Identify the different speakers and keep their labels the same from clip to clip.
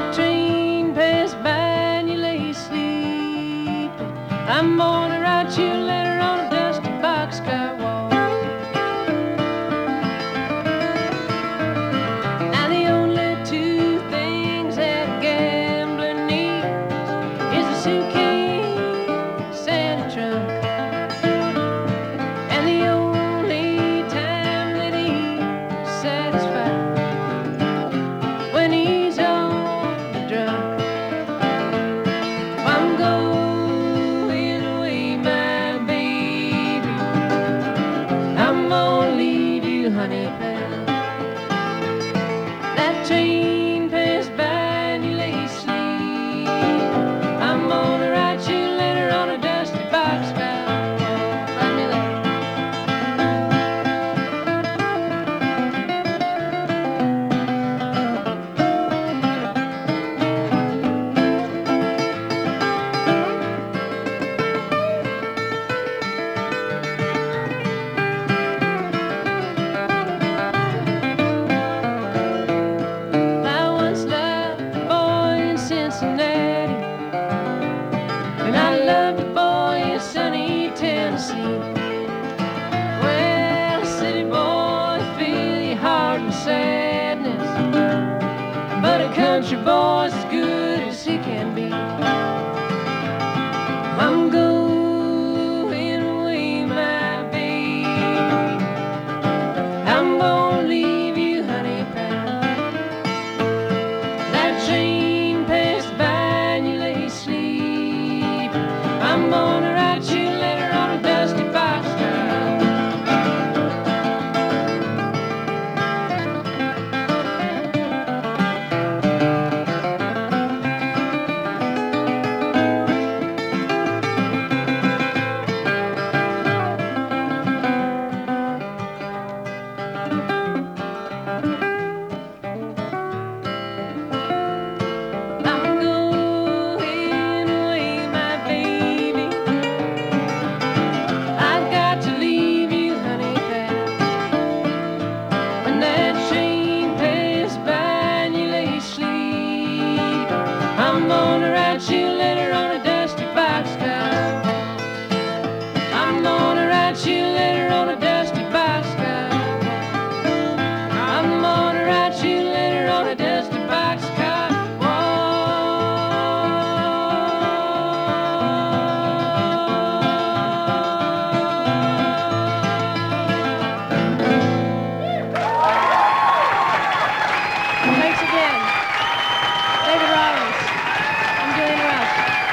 Speaker 1: train passed by and you lay sleeping. I'm gonna write you a letter on a dusty boxcar wall. Now the only two things that a gambler needs is a suitcase and a trunk. And the only time that he's satisfied when he's on drunk. I'm going away, my baby. I'm gonna leave you, honey pal. That train passed by and you lay sleep. I'm gonna write you a letter on a dusty boxcar. Write me a letter. I once loved a boy in Cincinnati, and I loved a boy in sunny Tennessee. Well, city boys fill your heart with sadness, but a country boy's as good as he can be. I'm going away, my baby. I'm gonna leave you, honey pal. That train passed by and you lay sleep. I'm gonna write you a letter on a dusty boxcar. I'm going away, my baby. I've got to leave you, honey pal. When that train passed by and you lay sleep, I'm gonna write you a letter on a dusty boxcar. I'm gonna write you a letter on a dusty boxcar. I'm gonna write you a letter on a dusty boxcar. Thanks again. David Rollins. I'm Julian Welch.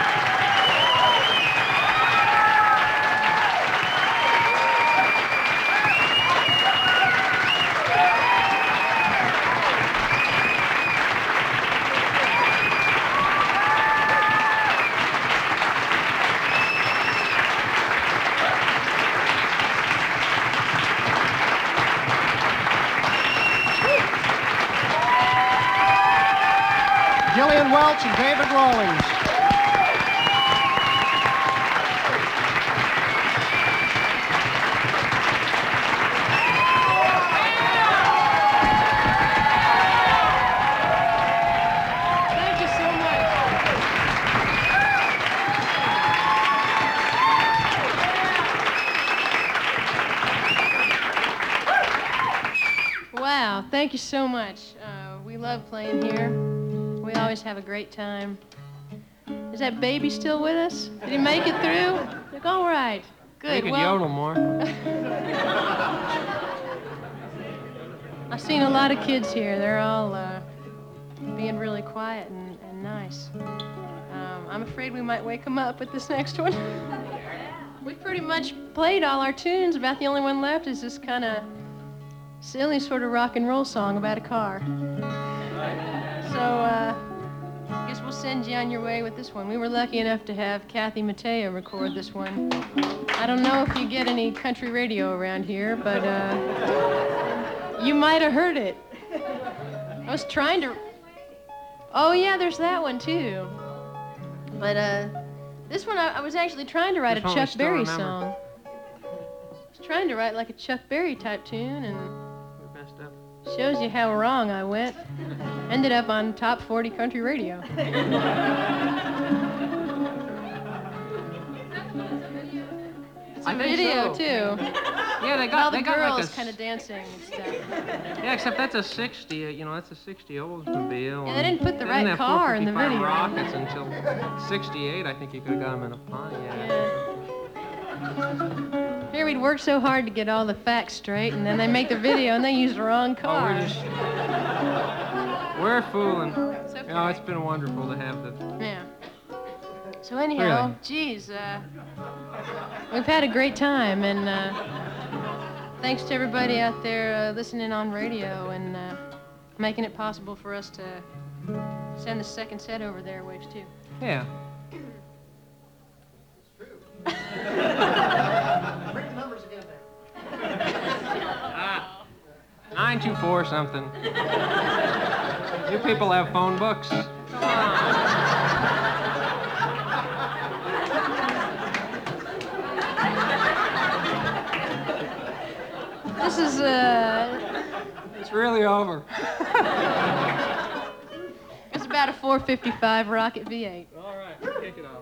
Speaker 2: Gillian Welch and David Rawlings.
Speaker 1: Thank you so much. Wow, thank you so much. We love playing here. We always have a great time. Is that baby still with us? Did he make it through? Like, all right.
Speaker 3: You
Speaker 1: Good.
Speaker 3: could
Speaker 1: Well,
Speaker 3: yodel more.
Speaker 1: I've seen a lot of kids here. They're all being really quiet and nice. I'm afraid we might wake them up with this next one. We pretty much played all our tunes. About the only one left is this kind of silly sort of rock and roll song about a car. So I guess we'll send you on your way with this one. We were lucky enough to have Kathy Mattea record this one. I don't know if you get any country radio around here, but you might have heard it. I was trying to... Oh, yeah, there's that one, too. But this one, I was actually trying to write
Speaker 3: This
Speaker 1: a
Speaker 3: one we
Speaker 1: Chuck
Speaker 3: still
Speaker 1: Berry
Speaker 3: remember.
Speaker 1: song. I was trying to write like a Chuck Berry type tune, and
Speaker 3: We messed up.
Speaker 1: Shows you how wrong I went. Ended up on top 40 country radio. It's a
Speaker 3: I think
Speaker 1: video
Speaker 3: so.
Speaker 1: too.
Speaker 3: Yeah, they
Speaker 1: All
Speaker 3: got
Speaker 1: the
Speaker 3: they got
Speaker 1: girls
Speaker 3: like a
Speaker 1: kind of dancing and stuff.
Speaker 3: yeah, except that's a 60. You know, that's a 60 Oldsmobile.
Speaker 1: Yeah, they didn't put the
Speaker 3: They
Speaker 1: right
Speaker 3: didn't have
Speaker 1: car in the
Speaker 3: 455
Speaker 1: video.
Speaker 3: Rockets until 68. I think you could have got them in a Pontiac.
Speaker 1: Yeah. Here we'd work so hard to get all the facts straight, and then they make the video and they use the wrong
Speaker 3: Oh,
Speaker 1: car.
Speaker 3: we're fooling.
Speaker 1: It's okay.
Speaker 3: You know, it's been wonderful to have the.
Speaker 1: Yeah. So anyhow,
Speaker 3: Really?
Speaker 1: geez, we've had a great time, and thanks to everybody out there listening on radio and making it possible for us to send the second set over the airwaves too.
Speaker 3: Yeah.
Speaker 2: Bring the numbers again there.
Speaker 3: 924 something. You people have phone books. Come on.
Speaker 1: This is
Speaker 3: It's really over.
Speaker 1: it's about a 455 Rocket V8.
Speaker 3: All right, kick it off.